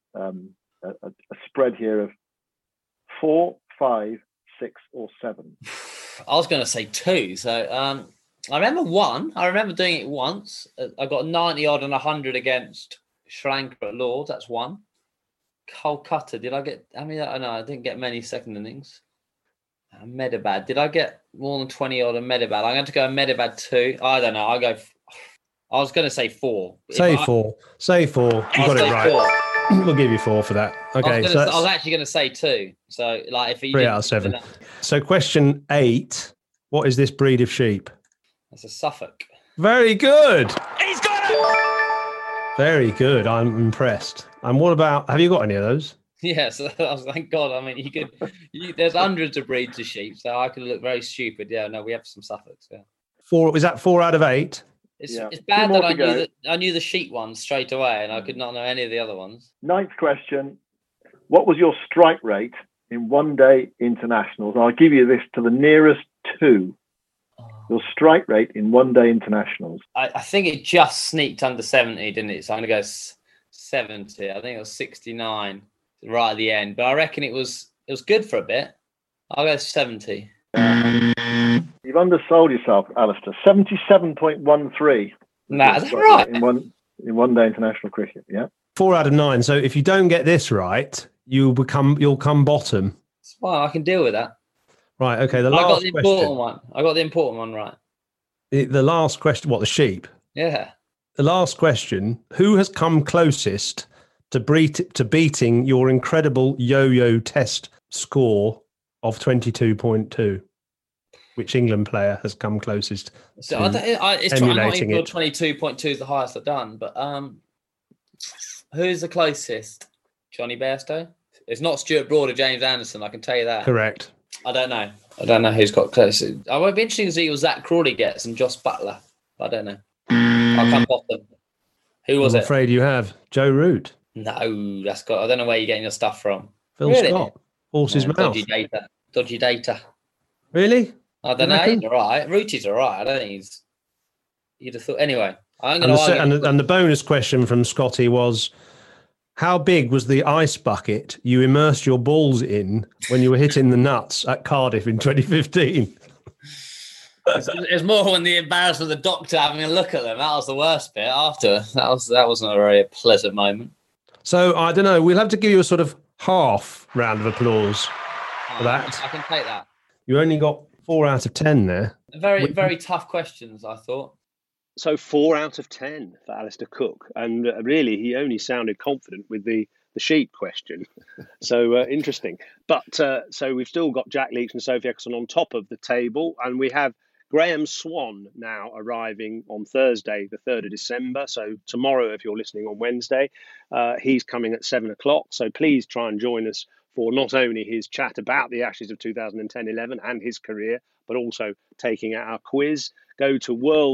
spread here of 4, 5, 6, or 7. I was going to say 2. So I remember 1. I remember doing it once. I got 90 odd and 100 against Sri Lanka at Lords. That's 1. Kolkata. Did I get? I mean, no, I didn't get many second innings. Medabad. Did I get more than 20 odd in Medabad? I'm going to go Medabad 2. I don't know. I was going to say 4. Say 4. Say 4. You got it right. 4. We'll give you 4 for that. Okay. I was actually going to say 2. So, like, if you 3 out of 7. So, question 8. What is this breed of sheep? That's a Suffolk. Very good. He's got it! Very good. I'm impressed. And what about? Have you got any of those? Yes, I was thank God. I mean, there's hundreds of breeds of sheep, so I could look very stupid. Yeah, no, we have some Suffolks. Yeah. 4. Is that 4 out of 8? It's bad that I knew the sheep ones straight away, and I could not know any of the other ones. 9th question: what was your strike rate in one-day internationals? And I'll give you this to the nearest 2. Your strike rate in one-day internationals. I think it just sneaked under 70, didn't it? So I'm going to go 70. I think it was 69 right at the end, but I reckon it was good for a bit. I'll go 70. You've undersold yourself, Alistair. 77.13. Nah, that's right. In one day international cricket, yeah. 4 out of 9. So if you don't get this right, you'll come bottom. Well, I can deal with that. Right. Okay. I got the important one right. The last question. What, the sheep? Yeah. The last question: who has come closest to beating your incredible yo-yo test score of 22.2? Which England player has come closest? So I'm not even sure 22.2 is the highest I've done, but who's the closest? Johnny Bairstow? It's not Stuart Broad or James Anderson, I can tell you that. Correct. I don't know who's got closest. I would be interesting to see what Zach Crawley gets and Joss Butler. I don't know. I'll come bottom. Who was it? I'm afraid you have Joe Root. No, that's got. I don't know where you're getting your stuff from. Phil Scott. Horse's mouth. Dodgy data. Really? I don't know. He's all right. Rooty's all right. I don't think you'd have thought. Anyway, I'm going to. And the bonus question from Scotty was, how big was the ice bucket you immersed your balls in when you were hitting the nuts at Cardiff in 2015? It's more when the embarrassment of the doctor having a look at them. That was the worst bit. After that wasn't a very pleasant moment. So I don't know. We'll have to give you a sort of half round of applause for that. I can take that. You only got 4 out of 10 there. Very tough questions, I thought. So 4 out of 10 for Alistair Cook. And really, he only sounded confident with the sheep question. So interesting. But so we've still got Jack Leach and Sophie Eccleston on top of the table. And we have Graham Swan now arriving on Thursday, the 3rd of December. So tomorrow, if you're listening on Wednesday, he's coming at 7 o'clock. So please try and join us for not only his chat about the Ashes of 2010-11 and his career, but also taking our quiz. Go to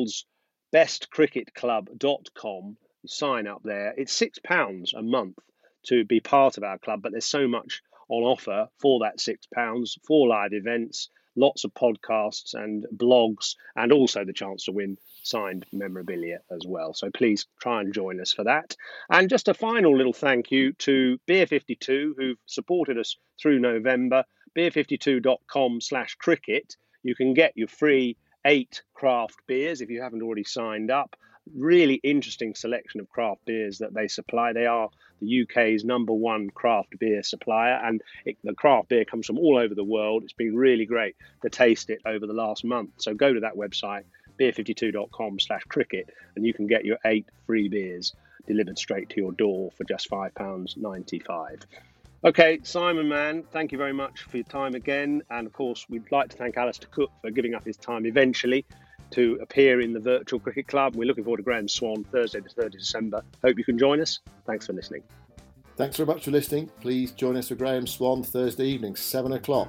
worldsbestcricketclub.com, sign up there. It's £6 a month to be part of our club, but there's so much on offer for that £6, 4 live events, lots of podcasts and blogs, and also the chance to win signed memorabilia as well. So please try and join us for that. And just a final little thank you to Beer 52, who've supported us through November. Beer52.com/cricket. You can get your free 8 craft beers if you haven't already signed up. Really interesting selection of craft beers that they supply. They are the UK's #1 craft beer supplier, and the craft beer comes from all over the world. It's been really great to taste it over the last month. So go to that website, beer52.com/cricket, and you can get your 8 free beers delivered straight to your door for just £5.95. Okay, Simon, man, thank you very much for your time again. And of course, we'd like to thank Alistair Cook for giving up his time eventually to appear in the virtual cricket club. We're looking forward to Graham Swan Thursday, the 3rd of December. Hope you can join us. Thanks for listening. Thanks very much for listening. Please join us for Graham Swan Thursday evening, 7 o'clock.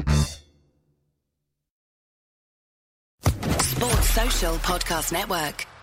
Sports Social Podcast Network.